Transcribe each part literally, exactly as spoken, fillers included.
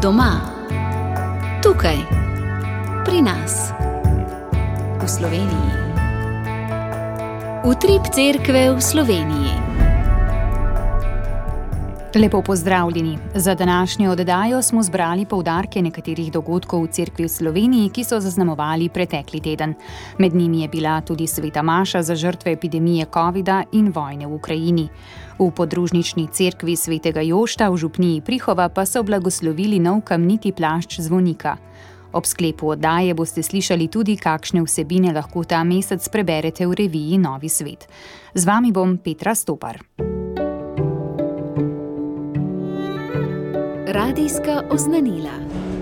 Doma, tukaj, pri nas, v Sloveniji. Utrip cerkve v Sloveniji. Lepo pozdravljeni. Za današnjo oddajo smo zbrali poudarke nekaterih dogodkov v cerkvi v Sloveniji, ki so zaznamovali pretekli teden. Med njimi je bila tudi sveta maša za žrtve epidemije covida in vojne v Ukrajini. V podružnični cerkvi svetega Jošta v župniji Prihova pa so blagoslovili nov kamniti plašč zvonika. Ob sklepu oddaje boste slišali tudi, kakšne vsebine lahko ta mesec preberete v reviji Novi svet. Z vami bom Petra Stopar. Radijska oznanila.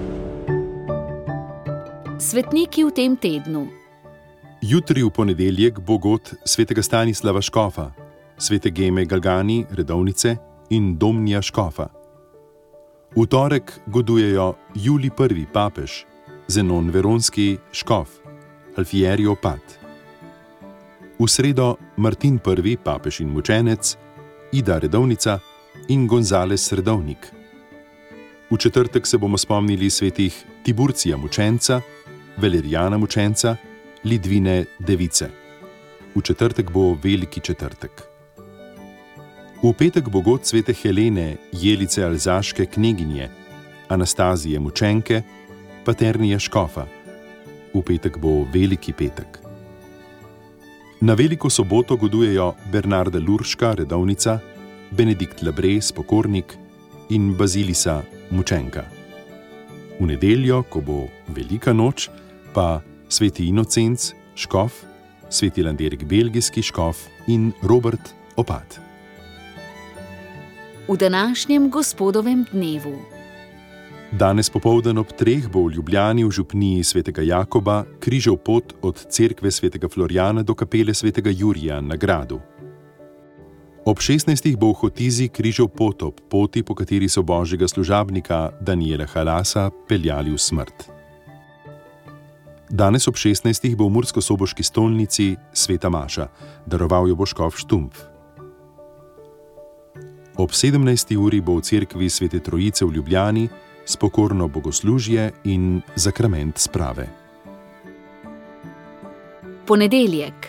Svetniki v tem tednu. Jutri v ponedeljek bo god svetega Stanislava Škofa, svete Geme Galgani, redovnice in Domnija Škofa. V torek godujejo Julij prvi papež, Zenon Veronski škof, Alfieri opat. V sredo Martin prvi papež in mučenec, Ida redovnica in Gonzales redovnik. V četrtek se bomo spomnili svetih Tiburcija mučenca, Valerijana mučenca, Lidvine device. V četrtek bo veliki četrtek. V petek bo god svete Helene, Jelice alzaške kneginje, Anastazije mučenke, Paternija škofa. V petek bo veliki petek. Na veliko soboto godujejo Bernarda Lurška, redovnica, Benedikt Labre, spokornik in Bazilisa, mučenka. V nedeljo, ko bo velika noč, pa sveti Inocenc, škof, sveti Landerik belgijski škof in Robert opat. V današnjem gospodovem dnevu. Danes popoldan ob treh bo v Ljubljani v župniji svetega Jakoba križev pot od cerkve svetega Florjana do kapele svetega Jurija na gradu. Ob šestnajstih bo v Hotizi križev pot ob poti, po kateri so božjega služabnika Daniela Halasa peljali v smrt. Danes ob šestnajstih bo v murskosoboški stolnici sveta maša, daroval jo bo škof Štumpf. Ob sedemnajsti uri bo v cerkvi svete Trojice v Ljubljani spokorno bogoslužje in zakrament sprave. Ponedeljek.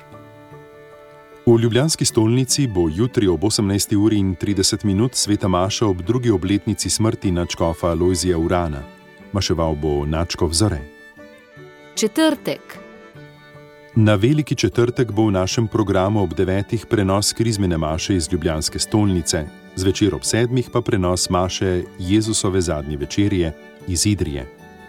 V ljubljanski stolnici bo jutri ob osemnajsti uri in trideset minut sveta maša ob drugi obletnici smrti nadškofa Lojzija Urana. Maševal bo nadškof Zore. Četrtek. Na veliki četrtek bo v našem programu ob devetih prenos krizmene maše iz ljubljanske stolnice, zvečer ob sedmih pa prenos maše Jezusove zadnje večerje iz Idrije.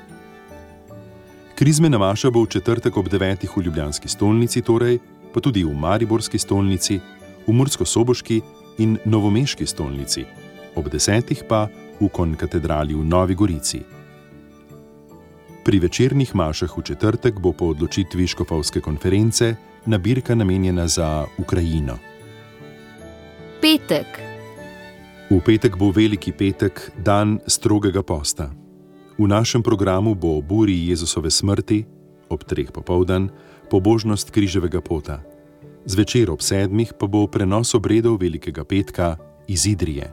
Krizmena maša bo v četrtek ob devetih v ljubljanski stolnici, torej pa tudi v mariborski stolnici, v murskosoboški in novomeški stolnici, ob desetih pa v konkatedrali v Novi Gorici. Pri večernih mašah v četrtek bo po odločitvi škofovske konference nabirka namenjena za Ukrajino. Petek. V petek bo veliki petek, dan strogega posta. V našem programu bo ob uri Jezusove smrti, ob treh popoldan, pobožnost križevega pota. Zvečer ob sedmih pa bo prenos obredov velikega petka iz Idrije.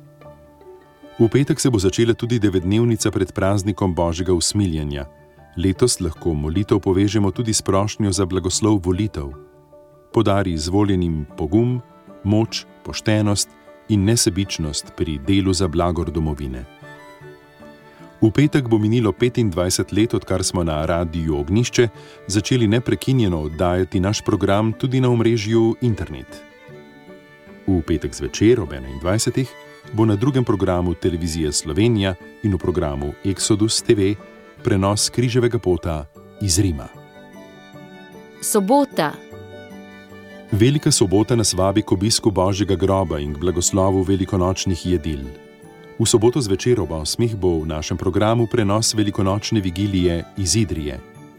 V petek se bo začela tudi devetdnevnica pred praznikom Božjega usmiljenja. Letos lahko molitev povežemo tudi s prošnjo za blagoslov volitev. Podari izvoljenim pogum, moč, poštenost in nesebičnost pri delu za blagor domovine. V petek bo minilo petindvajset let, odkar smo na Radiu Ognjišče začeli neprekinjeno oddajati naš program tudi na omrežju internet. V petek zvečer ob enaindvajsetih bo na drugem programu Televizije Slovenija in v programu Exodus T V prenos križevega pota iz Rima. Sobota. Velika sobota nas vabi k obisku Božjega groba in k blagoslovu velikonočnih jedil. V soboto zvečer ob osmih bo v našem programu prenos velikonočne vigilije iz Idrije.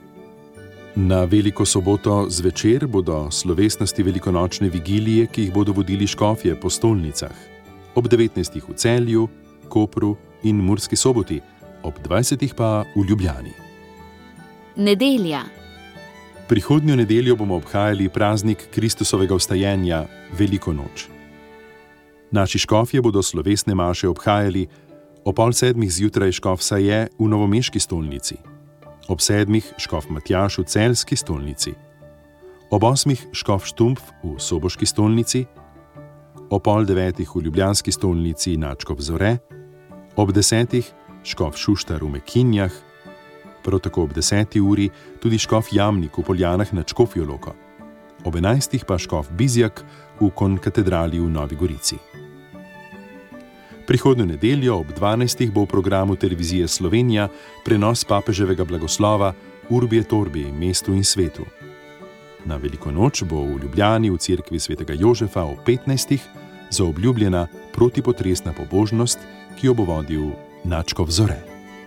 Na veliko soboto zvečer bodo slovesnosti velikonočne vigilije, ki jih bodo vodili škofje po stolnicah. Ob devetnajstih v Celju, Kopru in Murski Soboti, ob dvajsetih pa v Ljubljani. Nedelja. Prihodnjo nedeljo bomo obhajali praznik Kristusovega vstajenja, Veliko noč. Naši škofje bodo slovesne maše obhajali O pol sedmih zjutraj škof Saje v novomeški stolnici, ob sedmih škof Matjaž v celjski stolnici, ob osmih škof Štumpf v soboški stolnici, o pol devetih v ljubljanski stolnici nadškof Zore, ob desetih škof Šuštar v Mekinjah, prav tako ob deseti uri tudi škof Jamnik v Poljanah nad Škofjo Loko, ob enajstih pa škof Bizjak v Konkatedrali v Novi Gorici. Prihodnjo nedeljo ob dvanajstih bo v programu Televizije Slovenija prenos papeževega blagoslova Urbi et Orbi, mestu in svetu. Na veliko noč bo v Ljubljani v cerkvi svetega Jožefa ob petnajstih zaobljubljena protipotresna pobožnost, ki jo bo vodil nadškof Zore.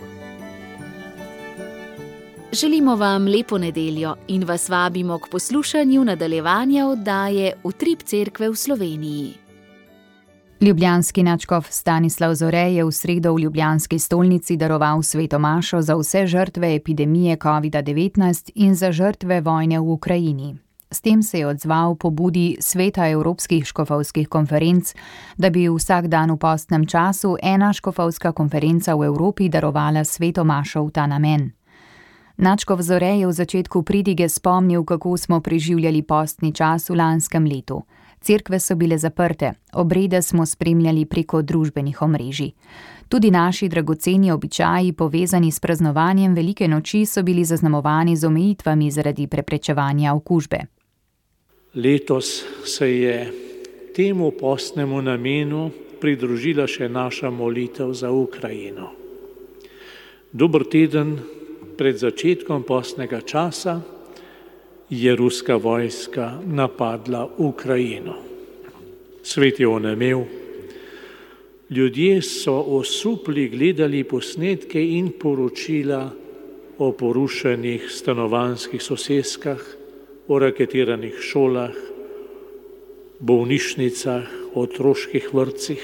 Želimo vam lepo nedeljo in vas vabimo k poslušanju nadaljevanja oddaje Utrip cerkve v Sloveniji. Ljubljanski nadškof Stanislav Zore je v sredo v ljubljanski stolnici daroval sveto mašo za vse žrtve epidemije kovida devetnajst in za žrtve vojne v Ukrajini. S tem se je odzval pobudi Sveta evropskih škofovskih konferenc, da bi vsak dan v postnem času ena škofovska konferenca v Evropi darovala sveto mašo v ta namen. Nadškof Zore je v začetku pridige spomnil, kako smo preživljali postni čas v lanskem letu. Cerkve so bile zaprte, obrede smo spremljali preko družbenih omrežij. Tudi naši dragoceni običaji, povezani s praznovanjem velike noči, so bili zaznamovani z omejitvami zaradi preprečevanja okužbe. Letos se je temu postnemu namenu pridružila še naša molitev za Ukrajino. Dober teden pred začetkom postnega časa je ruska vojska napadla Ukrajino. Svet je onemel. Ljudje so osupli gledali posnetke in poročila o porušenih stanovanjskih soseskah, o raketiranih šolah, bolnišnicah, otroških vrtcih.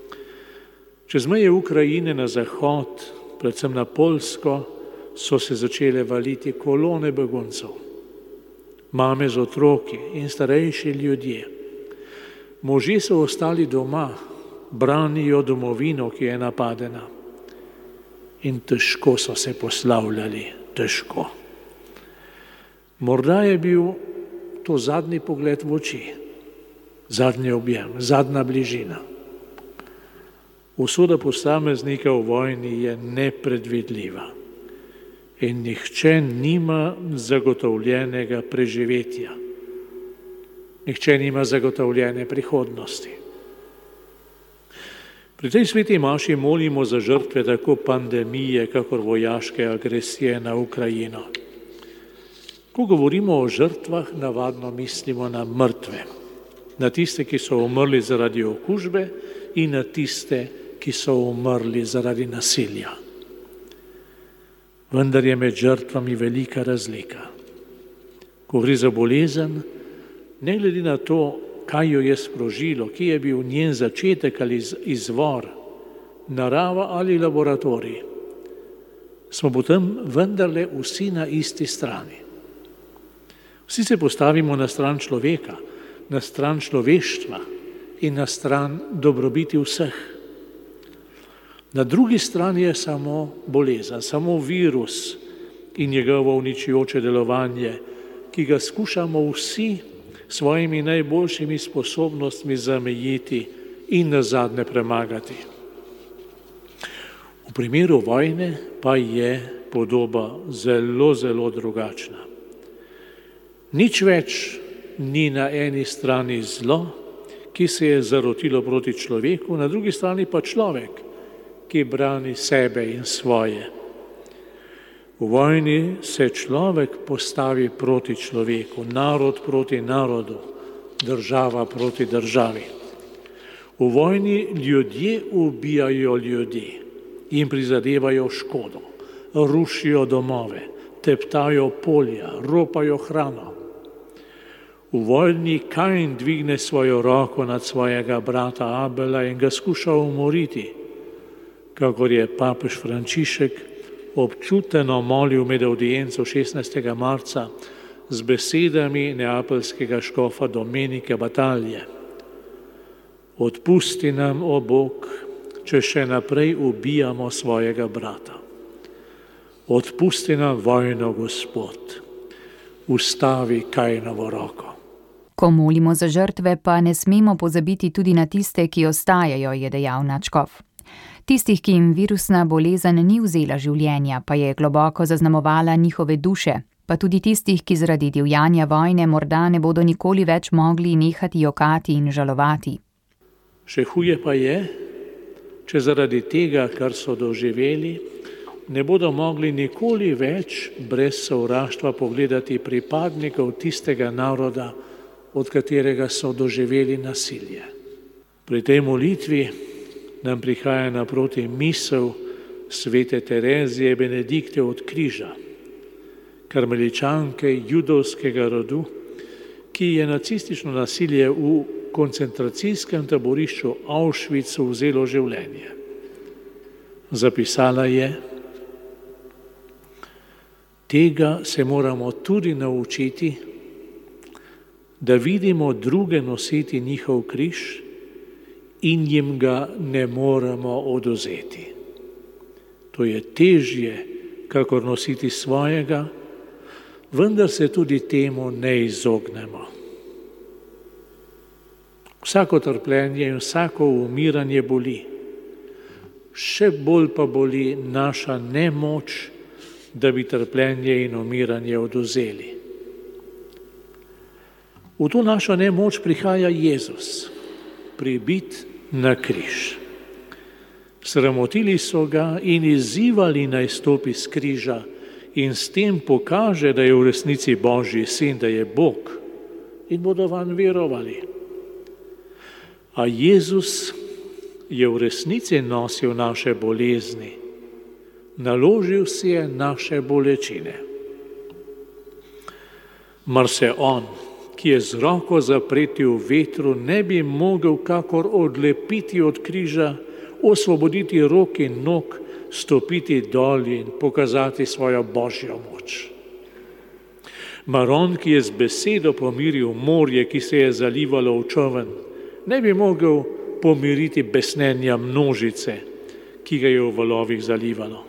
Čez meje Ukrajine na zahod, predvsem na Poljsko, so se začele valiti kolone beguncev. Mame z otroki in starejši ljudje. Možje so ostali doma, branijo domovino, ki je napadena. In težko so se poslavljali, težko. Morda je bil to zadnji pogled v oči, zadnji objem, zadnja bližina. Usoda posameznika v vojni je nepredvidljiva. In nihče nima zagotovljenega preživetja. Nihče nima zagotovljene prihodnosti. Pri tej sveti maši molimo za žrtve tako pandemije, kakor vojaške agresije na Ukrajino. Ko govorimo o žrtvah, navadno mislimo na mrtve, na tiste, ki so umrli zaradi okužbe in na tiste, ki so umrli zaradi nasilja. Vendar je med žrtvami velika razlika. Ko gre za bolezen, ne glede na to, kaj jo je sprožilo, kje je bil njen začetek ali izvor, narava ali laboratorij, smo potem vendarle vsi na isti strani. Vsi se postavimo na stran človeka, na stran človeštva in na stran dobrobiti vseh. Na drugi strani je samo bolezen, samo virus in njegovo uničujoče delovanje, ki ga skušamo vsi svojimi najboljšimi sposobnostmi zamejiti in nazadnje premagati. V primeru vojne pa je podoba zelo, zelo drugačna. Nič več ni na eni strani zlo, ki se je zarotilo proti človeku, na drugi strani pa človek, ki brani sebe in svoje. V vojni se človek postavi proti človeku, narod proti narodu, država proti državi. V vojni ljudje ubijajo ljudi, jim prizadevajo škodo, rušijo domove, teptajo polja, ropajo hrano. V vojni Kain dvigne svojo roko nad svojega brata Abela in ga skuša umoriti, kakor je papež Frančišek občuteno molil med avdienco šestnajstega marca z besedami neapeljskega škofa Domenika Batalje. Odpusti nam, o Bog, če še naprej ubijamo svojega brata. Odpusti nam vojno, Gospod, ustavi Kainovo roko. Ko molimo za žrtve, pa ne smemo pozabiti tudi na tiste, ki ostajajo, je dejal nadškof. Tistih, ki jim virusna bolezen ni vzela življenja, pa je globoko zaznamovala njihove duše, pa tudi tistih, ki zaradi divjanja vojne morda ne bodo nikoli več mogli nehati jokati in žalovati. Še huje pa je, če zaradi tega, kar so doživeli, ne bodo mogli nikoli več brez sovraštva pogledati pripadnikov tistega naroda, od katerega so doživeli nasilje. Pri tej molitvi nam prihaja naproti misel svete Terezije Benedikte od križa, karmeličanke judovskega rodu, ki je nacistično nasilje v koncentracijskem taborišču Auschwitzu vzelo življenje. Zapisala je: tega se moramo tudi naučiti, da vidimo druge nositi njihov križ in jim ga ne moremo odvzeti. To je težje, kakor nositi svojega, vendar se tudi temu ne izognemo. Vsako trpljenje in vsako umiranje boli. Še bolj pa boli naša nemoč, da bi trpljenje in umiranje odvzeli. V to našo nemoč prihaja Jezus, pribit na križ. Sramotili so ga in izzivali naj stopi s križa in s tem pokaže, da je v resnici Božji sin, da je Bog, in bodo vanj verovali. A Jezus je v resnici nosil naše bolezni, naložil si je naše bolečine. Mar se on, ki je z roko zapreti v vetru, ne bi mogel kakor odlepiti od križa, osvoboditi rok in nog, stopiti dol in pokazati svojo božjo moč. Mar on, ki je z besedo pomiril morje, ki se je zalivalo v čoln, ne bi mogel pomiriti besnenja množice, ki ga je v valovih zalivalo.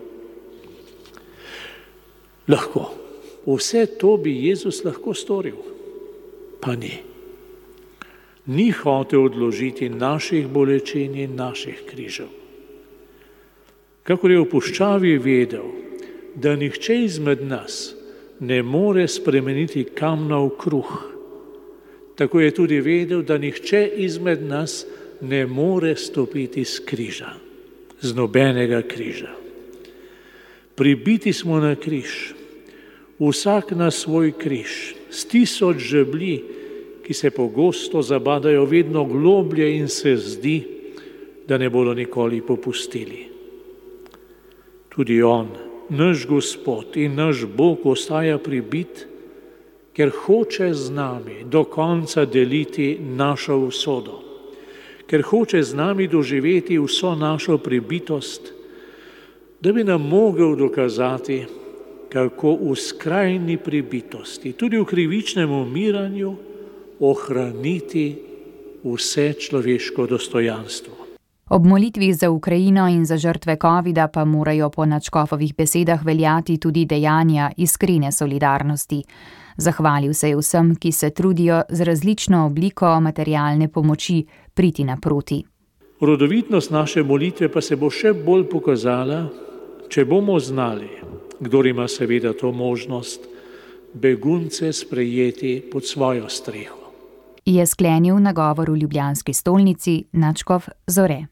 Lahko, vse to bi Jezus lahko storil, pa ni. Ni hotel odložiti naših bolečin in naših križev. Kakor je v puščavi vedel, da nihče izmed nas ne more spremeniti kamna v kruh, tako je tudi vedel, da nihče izmed nas ne more stopiti s križa, z nobenega križa. Pribiti smo na križ, vsak na svoj križ, s tisoč žeblji, ki se pogosto zabadajo vedno globlje in se zdi, da ne bodo nikoli popustili. Tudi on, naš Gospod in naš Bog, ostaja pribit, ker hoče z nami do konca deliti našo usodo, ker hoče z nami doživeti vso našo pribitost, da bi nam mogel dokazati, kako v skrajni pribitosti, tudi v krivičnem umiranju, ohraniti vse človeško dostojanstvo. Ob molitvi za Ukrajino in za žrtve covida pa morajo po nadškofovih besedah veljati tudi dejanja iskrene solidarnosti. Zahvalil se je vsem, ki se trudijo z različno obliko materialne pomoči priti naproti. Rodovitnost naše molitve pa se bo še bolj pokazala, če bomo znali, kdor ima seveda to možnost, begunce sprejeti pod svojo streho. Je sklenil nagovor v ljubljanski stolnici nadškof Zore.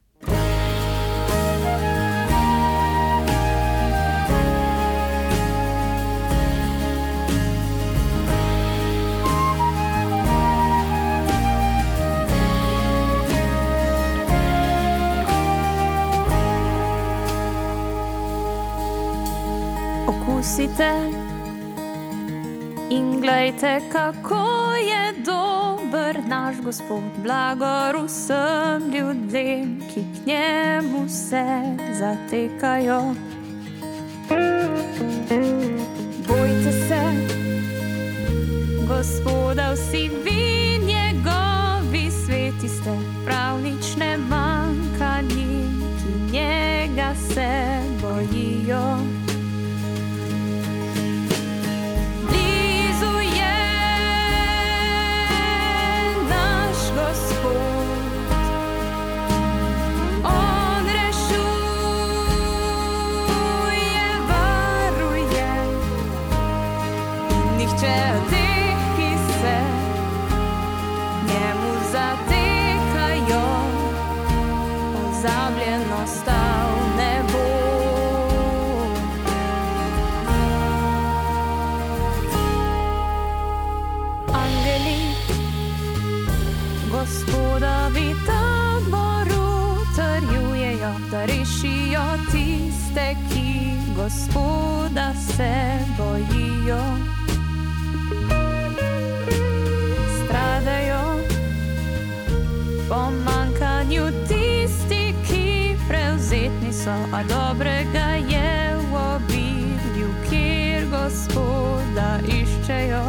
Okusite in glejte, kako je dober naš Gospod, blagor vsem ljudem, ki k njemu se zatekajo. Bojte se Gospoda, vsi vi njegovi, sveti ste, prav nič ne manjka njim, ki bojijo. Gospodovi taboru trjujejo, da rešijo tiste, ki Gospoda se bojijo. Stradajo po manjkanju tisti, ki prevzetni so, a dobrega je v obilju, kjer Gospoda iščejo.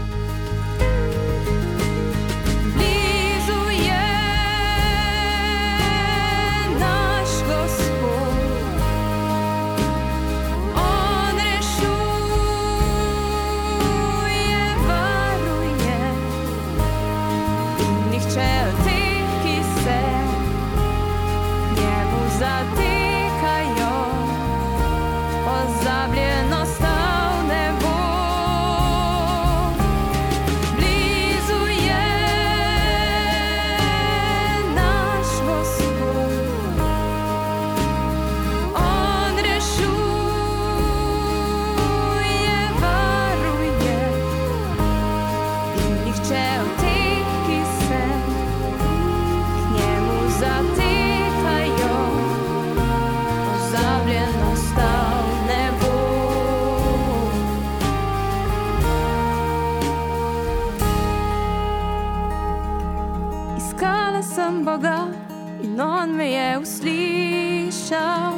Boga in on me je uslišal.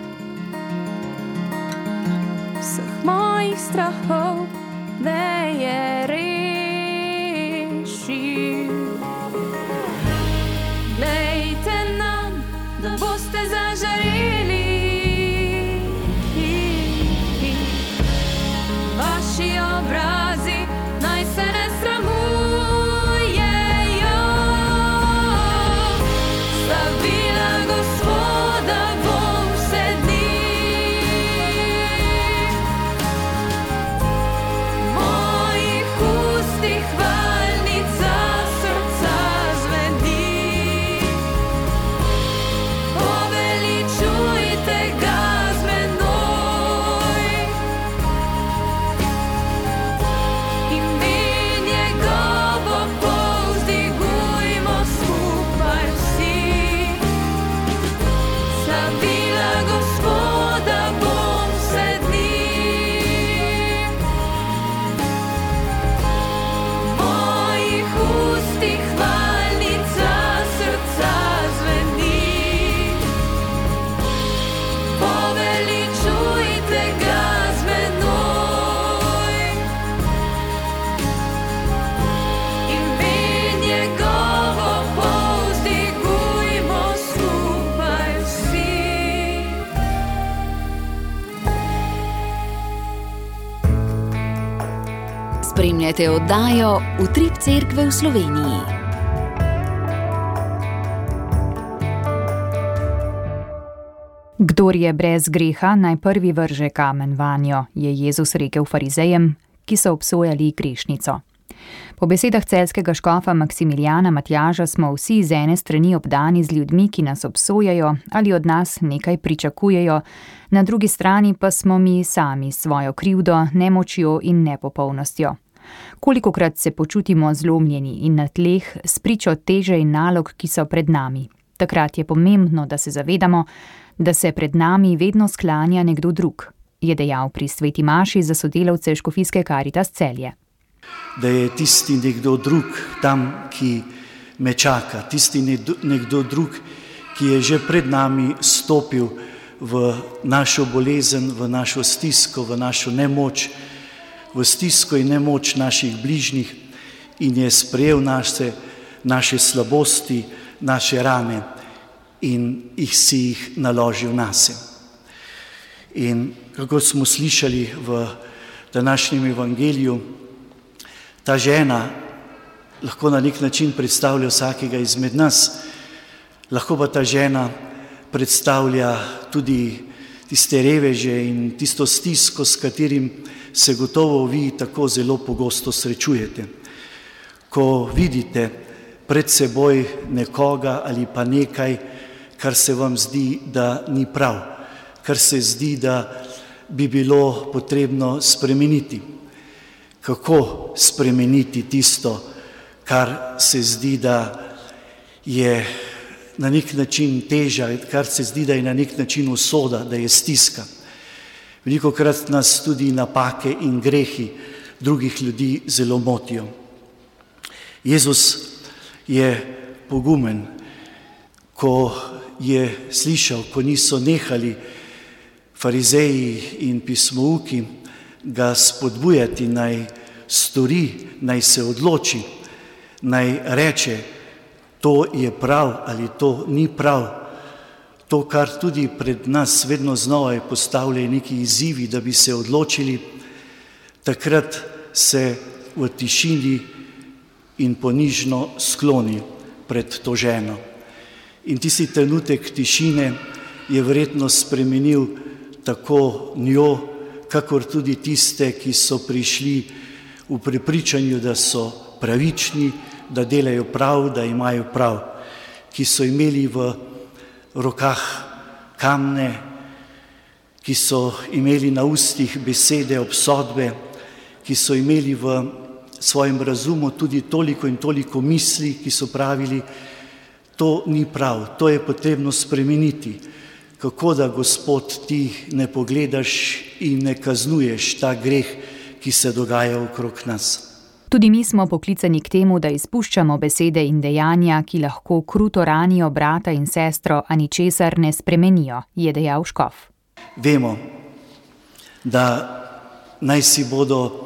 Vseh mojih strahov me je rešil. Glejte nam, da boste zažareli, vaši obrazi naj se ne sramujejo. Spremljate oddajo Utrip Cerkve v Sloveniji. Kdor je brez greha, naj prvi vrže kamen vanjo, je Jezus rekel farizejem, ki so obsojali grešnico. Po besedah celjskega škofa Maksimilijana Matjaža smo vsi z ene strani obdani z ljudmi, ki nas obsojajo ali od nas nekaj pričakujejo, na drugi strani pa smo mi sami s svojo krivdo, nemočjo in nepopolnostjo. Kolikokrat se počutimo zlomljeni in na tleh spričo teže in nalog, ki so pred nami. Takrat je pomembno, da se zavedamo, da se pred nami vedno sklanja nekdo drug, je dejal pri sveti maši za sodelavce Škofijske Karitas Celje. Da je tisti nekdo drug tam, ki me čaka, tisti nekdo drug, ki je že pred nami stopil v našo bolezen, v našo stisko, v našo nemoč, v stisko in nemoč naših bližnjih in je sprejel naše, naše slabosti, naše rane in jih si jih naložil nase. In kako smo slišali v današnjem evangeliju, ta žena lahko na nek način predstavlja vsakega izmed nas, lahko pa ta žena predstavlja tudi tiste reveže in tisto stisko, s katerim se gotovo vi tako zelo pogosto srečujete. Ko vidite pred seboj nekoga ali pa nekaj, kar se vam zdi, da ni prav, kar se zdi, da bi bilo potrebno spremeniti. Kako spremeniti tisto, kar se zdi, da je na nek način teža, kar se zdi, da je na nek način usoda, da je stiska. Velikokrat nas tudi napake in grehi drugih ljudi zelo motijo. Jezus je pogumen, ko je slišal, ko niso nehali farizeji in pismouki ga spodbujati, naj stori, naj se odloči, naj reče, to je prav ali to ni prav. To, kar tudi pred nas vedno znova postavlja neki izzivi, da bi se odločili, takrat se v tišini in ponižno skloni pred to ženo. In tisti trenutek tišine je verjetno spremenil tako njo, kakor tudi tiste, ki so prišli v prepričanju, da so pravični, da delajo prav, da imajo prav, ki so imeli v rokah kamne, ki so imeli na ustih besede obsodbe, ki so imeli v svojem razumu tudi toliko in toliko misli, ki so pravili, to ni prav, to je potrebno spremeniti. Kako da, Gospod, ti ne pogledaš in ne kaznuješ ta greh, ki se dogaja okrog nas. Tudi mi smo poklicani k temu, da izpuščamo besede in dejanja, ki lahko kruto ranijo brata in sestro, a ničesar ne spremenijo, je dejal škof. Vemo, da naj si bodo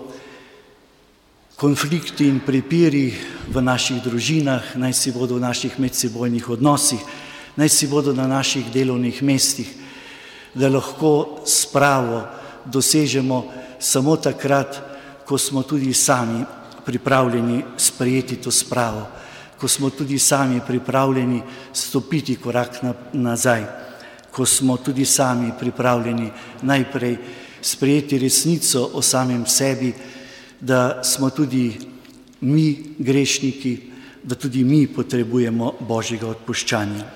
konflikti in prepiri v naših družinah, naj si bodo v naših medsebojnih odnosih, naj si bodo na naših delovnih mestih, da lahko spravo dosežemo samo takrat, ko smo tudi sami pripravljeni sprejeti to spravo, ko smo tudi sami pripravljeni stopiti korak nazaj, ko smo tudi sami pripravljeni najprej sprejeti resnico o samem sebi, da smo tudi mi grešniki, da tudi mi potrebujemo Božjega odpuščanja.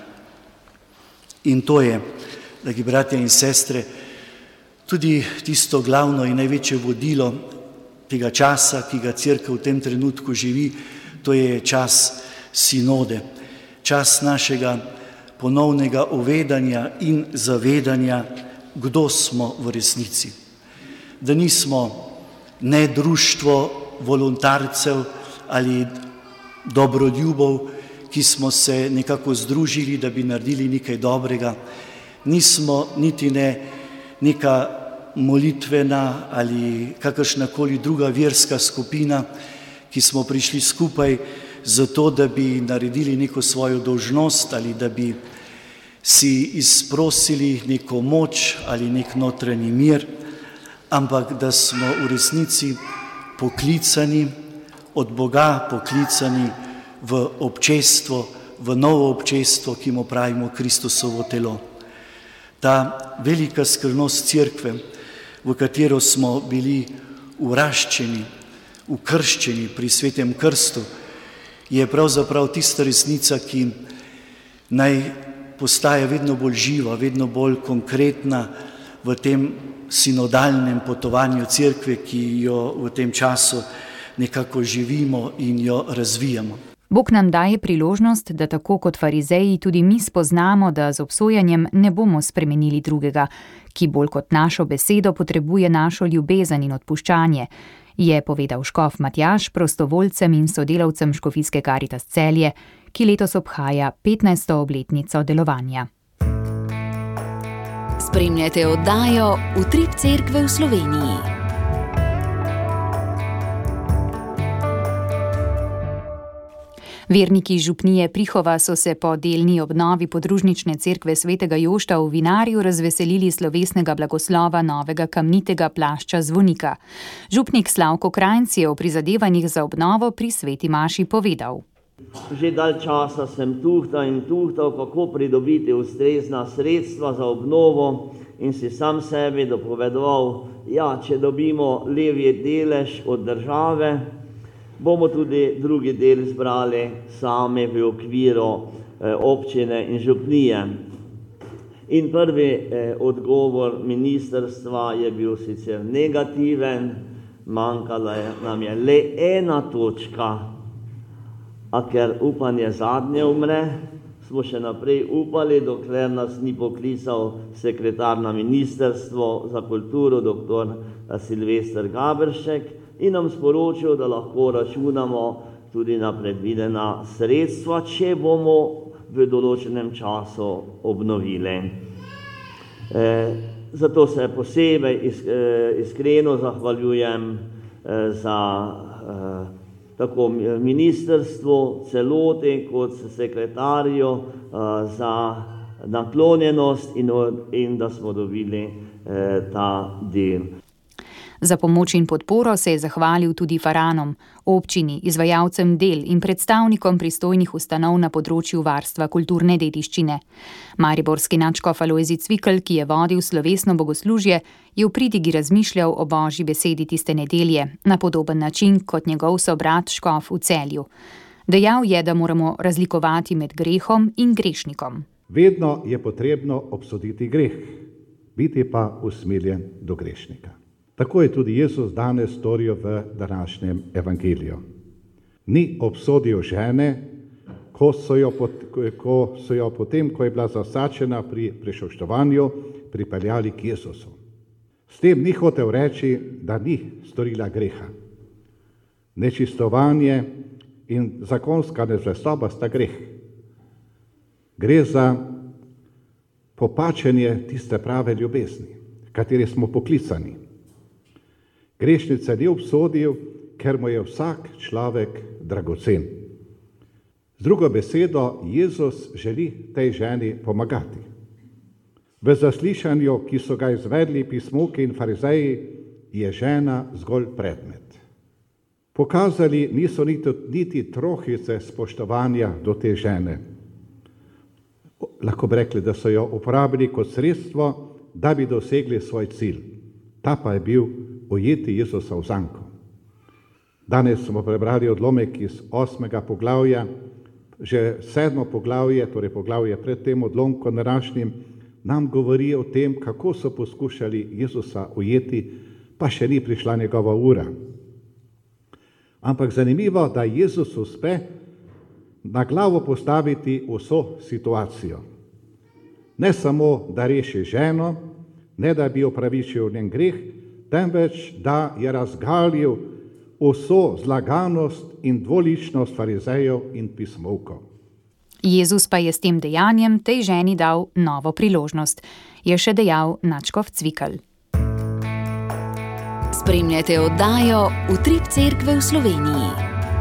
In to je, dragi bratje in sestre, tudi tisto glavno in največje vodilo tega časa, ki ga Cerkev v tem trenutku živi, to je čas sinode, čas našega ponovnega uvedanja in zavedanja, kdo smo v resnici. Da nismo ne društvo voluntarcev ali dobroljubov, ki smo se nekako združili, da bi naredili nekaj dobrega. Nismo niti ne neka molitvena ali kakršnakoli druga verska skupina, ki smo prišli skupaj zato, da bi naredili neko svojo dolžnost ali da bi si izprosili neko moč ali nek notranji mir, ampak da smo v resnici poklicani, od Boga poklicani v občestvo, v novo občestvo, ki mu pravimo Kristusovo telo. Ta velika skrivnost Cerkve, v katero smo bili uraščeni, ukrščeni pri svetem krstu, je pravzaprav tista resnica, ki naj postaja vedno bolj živa, vedno bolj konkretna v tem sinodalnem potovanju Cerkve, ki jo v tem času nekako živimo in jo razvijamo. Bog nam daje priložnost, da tako kot farizeji tudi mi spoznamo, da z obsojanjem ne bomo spremenili drugega, ki bolj kot našo besedo potrebuje našo ljubezen in odpuščanje, je povedal škof Matjaž prostovoljcem in sodelavcem Škofijske Karitas Celje, ki letos obhaja petnajsto obletnico delovanja. Spremljate oddajo Utrip Cerkve v Sloveniji. Verniki župnije Prihova so se po delni obnovi podružnične cerkve svetega Jošta v Vinarju razveselili slovesnega blagoslova novega kamnitega plašča zvonika. Župnik Slavko Krajnc je o prizadevanjih za obnovo pri sveti maši povedal. Že dalj časa sem tuhtal in tuhtal, kako pridobiti ustrezna sredstva za obnovo in si sam sebi dopovedoval, ja, če dobimo levji delež od države, bomo tudi drugi del zbrali sami v okviru eh, občine in župnije. In prvi eh, odgovor ministrstva je bil sicer negativen, manjkala je, nam je le ena točka, a ker upanje zadnje umre, smo še naprej upali, dokler nas ni poklical sekretar na ministrstvo za kulturo, doktor Silvester Gaberšek, in nam sporočil, da lahko računamo tudi na predvidena sredstva, če bomo v določenem času obnovili. E, zato se posebej is, e, iskreno zahvaljujem e, za e, tako ministrstvu, celoti kot sekretarju e, za naklonjenost in, in da smo dobili e, ta del. Za pomoč in podporo se je zahvalil tudi faranom, občini, izvajalcem del in predstavnikom pristojnih ustanov na področju varstva kulturne dediščine. Mariborski nadškof Alojzij Cvikl, ki je vodil slovesno bogoslužje, je v pridigi razmišljal o božji besedi tiste nedelje, na podoben način kot njegov sobrat škof v Celju. Dejal je, da moramo razlikovati med grehom in grešnikom. Vedno je potrebno obsoditi greh, biti pa usmiljen do grešnika. Tako je tudi Jezus danes storil v današnjem evangeliju. Ni obsodil žene, ko so jo, pot, ko so jo potem, ko je bila zasačena pri prešoštovanju, pripeljali k Jezusu. S tem ni hotel reči, da ni storila greha. Nečistovanje in zakonska nezvestoba sta greh. Gre za popačenje tiste prave ljubezni, kateri smo poklicani. Grešnice ni obsodil, ker mu je vsak človek dragocen. Z drugo besedo, Jezus želi tej ženi pomagati. V zaslišanju, ki so ga izvedli pismuki in farizeji, je žena zgolj predmet. Pokazali niso niti, niti trohice spoštovanja do te žene. Lahko bi rekli, da so jo uporabili kot sredstvo, da bi dosegli svoj cilj. Ta pa je bil ujeti Jezusa v zanko. Danes smo prebrali odlomek iz osmega poglavja, že sedmo poglavje, torej poglavje pred tem odlomkom današnjim, nam govori o tem, kako so poskušali Jezusa ujeti, pa še ni prišla njegova ura. Ampak zanimivo, da Jezus uspe na glavo postaviti vso situacijo. Ne samo, da reši ženo, ne da bi opravičil njen greh, temveč da je razgalil vso zlaganost in dvoličnost farizejev in pismovkov. Jezus pa je s tem dejanjem tej ženi dal novo priložnost, je še dejal nadškof Cvikl. Spremljate oddajo Utrip cerkve v Sloveniji.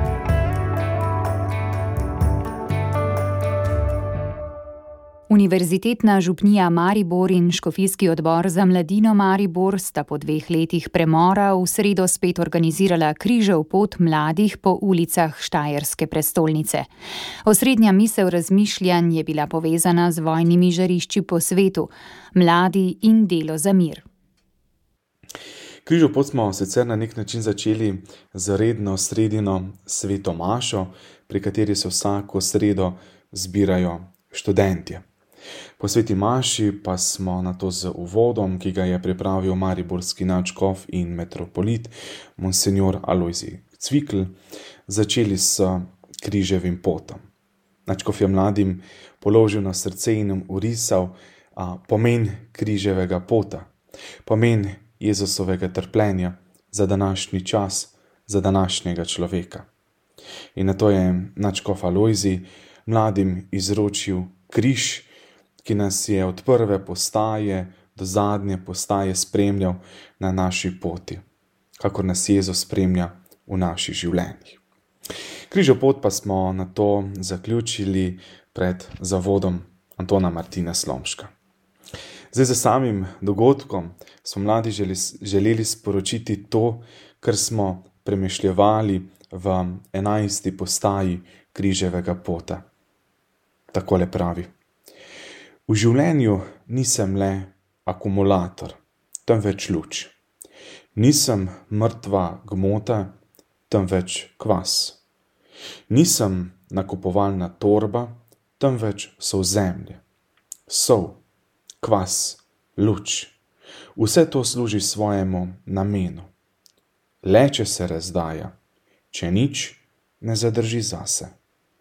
Univerzitetna župnija Maribor in škofijski odbor za mladino Maribor sta po dveh letih premora v sredo spet organizirala križev pot mladih po ulicah štajerske prestolnice. Osrednja misel razmišljanj je bila povezana z vojnimi žarišči po svetu, mladi in delo za mir. Križev pot smo sicer na nek način začeli z redno sredino sveto mašo, pri kateri se vsako sredo zbirajo študentje. Po sveti maši pa smo nato z uvodom, ki ga je pripravil mariborski nadškof in metropolit, monsenjor Alojzij Cvikl, začeli s križevim potom. Nadškof je mladim položil na srce in jim orisal a, pomen križevega pota, pomen Jezusovega trpljenja za današnji čas, za današnjega človeka. In nato je nadškof Alojzij mladim izročil križ, ki nas je od prve postaje do zadnje postaje spremljal na naši poti, kakor nas Jezus spremlja v naših življenjih. Križev pot pa smo na to zaključili pred zavodom Antona Martina Slomška. Zdaj za samim dogodkom smo mladi želeli sporočiti to, kar smo premišljevali v enajsti postaji križevega pota. Takole pravi: v življenju nisem le akumulator, temveč luč. Nisem mrtva gmota, temveč kvas. Nisem nakupovalna torba, temveč solzemlje. Sol, kvas, luč. Vse to služi svojemu namenu. Le če se razdaja, če nič ne zadrži zase.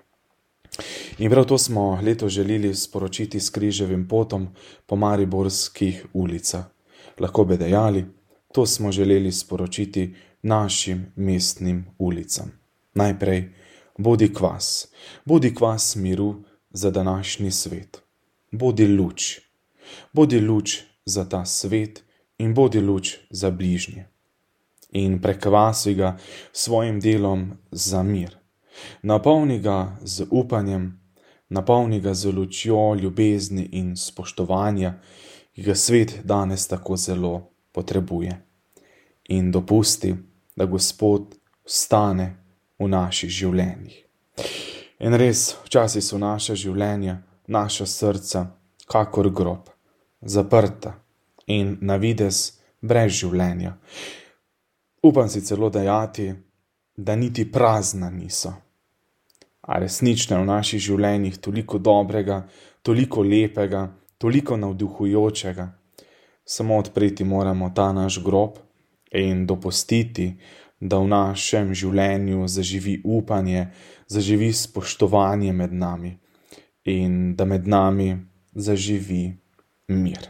In prav to smo letos želeli sporočiti s križevim potom po mariborskih ulicah. Lahko bi dejali, to smo želeli sporočiti našim mestnim ulicam. Najprej, bodi kvas, bodi kvas miru za današnji svet. Bodi luč, bodi luč za ta svet in bodi luč za bližnje. In prekvasi ga svojim delom za mir. Napolni ga z upanjem, napolni ga z lučjo ljubezni in spoštovanja, ki ga svet danes tako zelo potrebuje. In dopusti, da Gospod vstane v naših življenjih. In res, včasih so naša življenja, naša srca, kakor grob, zaprta in na videz brez življenja. Upam si celo dejati, da niti prazna niso. A resnično v naših življenjih toliko dobrega, toliko lepega, toliko navduhujočega. Samo odpreti moramo ta naš grob in dopustiti, da v našem življenju zaživi upanje, zaživi spoštovanje med nami in da med nami zaživi mir.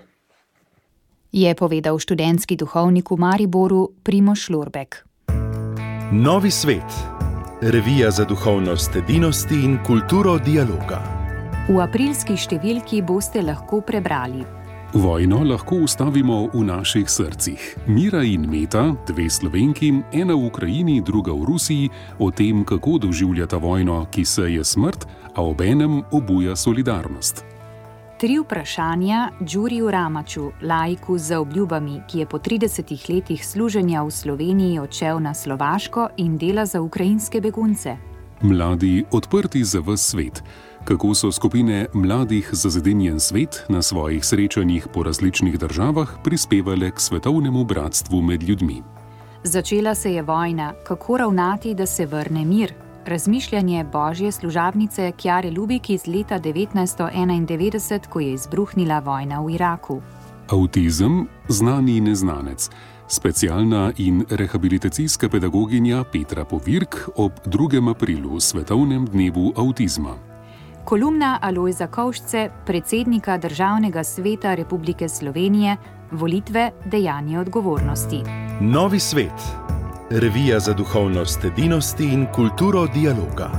Je povedal študentski duhovnik v Mariboru Primož Lorbek. Novi svet. Revija za duhovnost edinosti in kulturo dialoga. V aprilski številki boste lahko prebrali: Vojno lahko ustavimo v naših srcih. Mira in Meta, dve Slovenki, ena v Ukrajini, druga v Rusiji, o tem, kako doživljata vojno, ki seje smrt, a obenem obuja solidarnost. Tri vprašanja Đuriju Ramaču, laiku z obljubami, ki je po tridesetih letih služenja v Sloveniji odšel na Slovaško in dela za ukrajinske begunce. Mladi odprti za ves svet. Kako so skupine mladih za zedinjen svet na svojih srečanjih po različnih državah prispevale k svetovnemu bratstvu med ljudmi. Začela se je vojna, kako ravnati, da se vrne mir? Razmišljanje božje služabnice Kjare Lubik iz leta devetnajststo enaindevetdeset, ko je izbruhnila vojna v Iraku. Avtizem, znani neznanec. Specialna in rehabilitacijska pedagoginja Petra Povirk ob drugem aprilu, svetovnem dnevu avtizma. Kolumna Alojza Kovšce, predsednika Državnega sveta Republike Slovenije, volitve, dejanje odgovornosti. Novi svet. Revija za duhovnost edinosti in kulturo dialoga.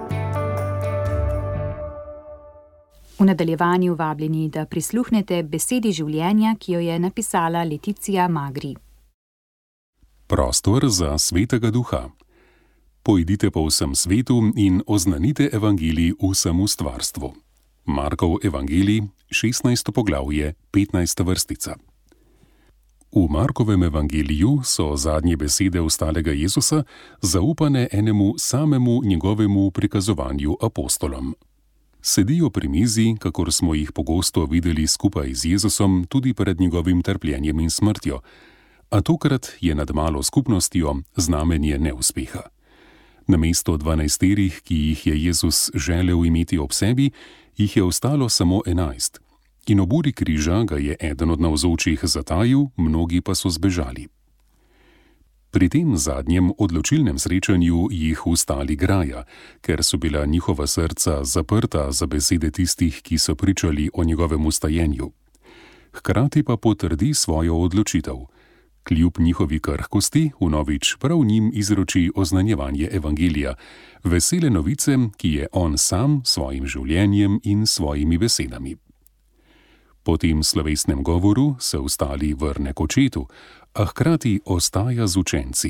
V nadaljevanju vabljeni, da prisluhnete besedi življenja, ki jo je napisala Leticija Magri. Prostor za svetega duha. Pojdite po vsem svetu in oznanite evangelij vsemu stvarstvu. Markov evangelij, šestnajsto poglavje, petnajsta vrstica. V Markovem evangeliju so zadnje besede ostalega Jezusa zaupane enemu samemu njegovemu prikazovanju apostolom. Sedijo pri mizi, kakor smo jih pogosto videli skupaj z Jezusom tudi pred njegovim trpljenjem in smrtjo, a tokrat je nad malo skupnostjo znamenje neuspeha. Namesto dvanajsterih, ki jih je Jezus želel imeti ob sebi, jih je ostalo samo enajst. In ob uri križa ga je eden od navzočih zatajil, mnogi pa so zbežali. Pri tem zadnjem odločilnem srečanju jih ustali graja, ker so bila njihova srca zaprta za besede tistih, ki so pričali o njegovem ustajenju. Hkrati pa potrdi svojo odločitev. Kljub njihovi krhkosti vnovič prav njim izroči oznanjevanje evangelija, vesele novice, ki je on sam svojim življenjem in svojimi besedami. Po tem slovesnem govoru se ostali vrne k očetu, a hkrati ostaja z učenci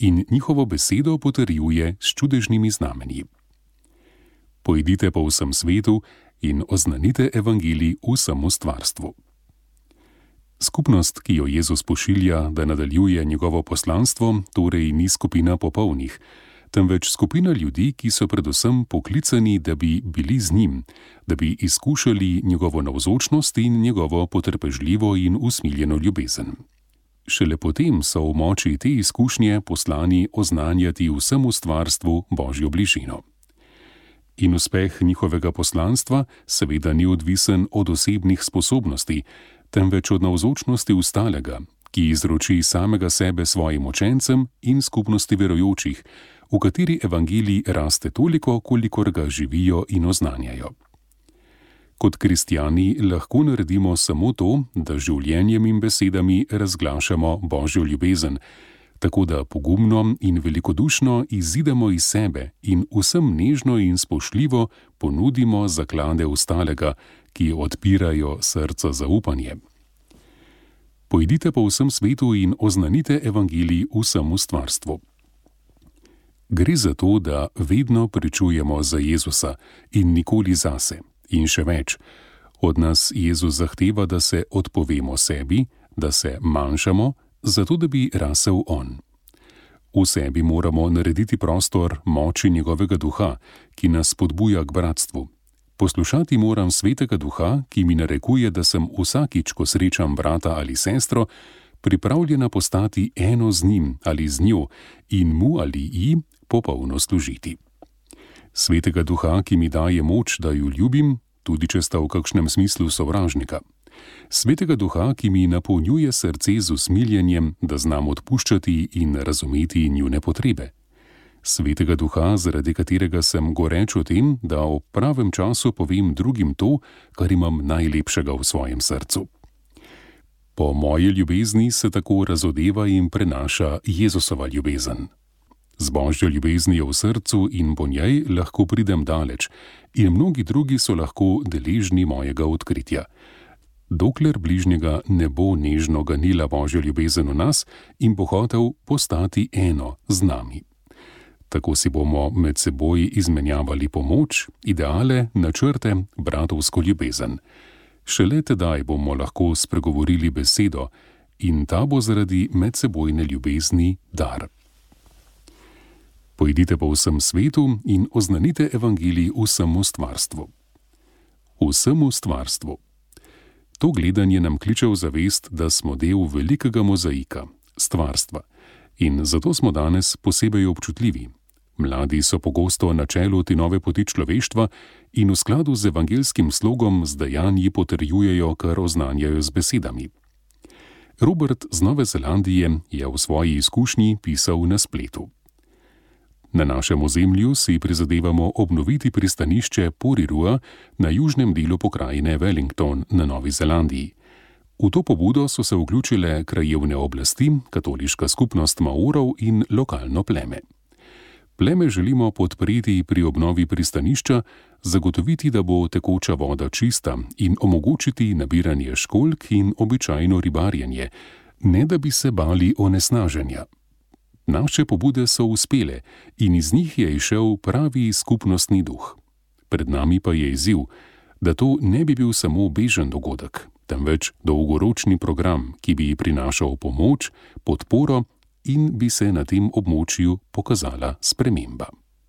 in njihovo besedo potrjuje s čudežnimi znamenji. Pojdite po vsem svetu in oznanite evangelij vsemu stvarstvu. Skupnost, ki jo Jezus pošilja, da nadaljuje njegovo poslanstvo, torej ni skupina popolnih, temveč skupina ljudi, ki so predvsem poklicani, da bi bili z njim, da bi izkušali njegovo navzočnost in njegovo potrpežljivo in usmiljeno ljubezen. Šele potem so v moči te izkušnje poslani oznanjati vsemu stvarstvu Božjo bližino. In uspeh njihovega poslanstva seveda ni odvisen od osebnih sposobnosti, temveč od navzočnosti ostalega, ki izroči samega sebe svojim učencem in skupnosti verujočih, v kateri evangelij raste toliko, kolikor ga živijo in oznanjajo. Kot kristjani lahko naredimo samo to, da življenjem in besedami razglašamo Božjo ljubezen, tako da pogumno in velikodušno izidemo iz sebe in vsem nežno in spoštljivo ponudimo zaklade ostalega, ki odpirajo srca za upanje. Pojdite po vsem svetu in oznanite evangelij vsemu stvarstvu. Gre za to, da vedno pričujemo za Jezusa in nikoli zase. In še več, od nas Jezus zahteva, da se odpovemo sebi, da se manjšamo, zato da bi rasel on. V sebi moramo narediti prostor moči njegovega duha, ki nas spodbuja k bratstvu. Poslušati moram svetega duha, ki mi narekuje, da sem vsakič, ko srečam brata ali sestro, pripravljena postati eno z njim ali z njo in mu ali ji popolno služiti. Svetega duha, ki mi daje moč, da ju ljubim, tudi če sta v kakšnem smislu sovražnika. Svetega duha, ki mi napolnjuje srce z usmiljenjem, da znam odpuščati in razumeti njune potrebe. Svetega duha, zaradi katerega sem goreč o tem, da ob pravem času povem drugim to, kar imam najlepšega v svojem srcu. Po moje ljubezni se tako razodeva in prenaša Jezusova ljubezen. Z Božjo ljubeznijo v srcu in po njej lahko pridem daleč in mnogi drugi so lahko deležni mojega odkritja. Dokler bližnjega ne bo nežno ganila Božjo ljubezen v nas in bo hotel postati eno z nami. Tako si bomo med seboj izmenjavali pomoč, ideale, načrte, bratovsko ljubezen. Šele tedaj bomo lahko spregovorili besedo in ta bo zaradi medsebojne ljubezni dar. Pojdite po vsem svetu in oznanite evangelij vsemu stvarstvu. Vsemu stvarstvu. To gledanje nam kliče v zavest, da smo del velikega mozaika, stvarstva, in zato smo danes posebej občutljivi. Mladi so pogosto na čelu te nove poti človeštva in v skladu z evangelskim slogom z dejanji potrjujejo, kar oznanjajo z besedami. Robert z Nove Zelandije je v svoji izkušnji pisal na spletu. Na našem ozemlju si prizadevamo obnoviti pristanišče Porirua na južnem delu pokrajine Wellington na Novi Zelandiji. V to pobudo so se vključile krajevne oblasti, katoliška skupnost Maorov in lokalno pleme. Pleme želimo podpreti pri obnovi pristanišča, zagotoviti, da bo tekoča voda čista in omogočiti nabiranje školjk in običajno ribarjenje, ne da bi se bali onesnaženja. Naše pobude so uspele in iz njih je izšel pravi skupnostni duh. Pred nami pa je izziv, da to ne bi bil samo bežen dogodek, temveč dolgoročni program, ki bi prinašal pomoč, podporo in bi se na tem območju pokazala sprememba.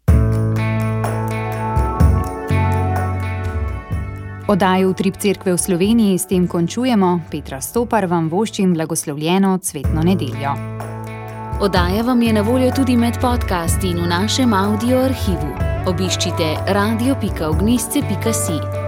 Oddajo Utrip Cerkve v Sloveniji s tem končujemo. Petra Stopar vam voščim blagoslovljeno cvetno nedeljo. Oddaja vam je na voljo tudi med podcasti in v našem audio arhivu. Obiščite radio pika ognjišče pika si.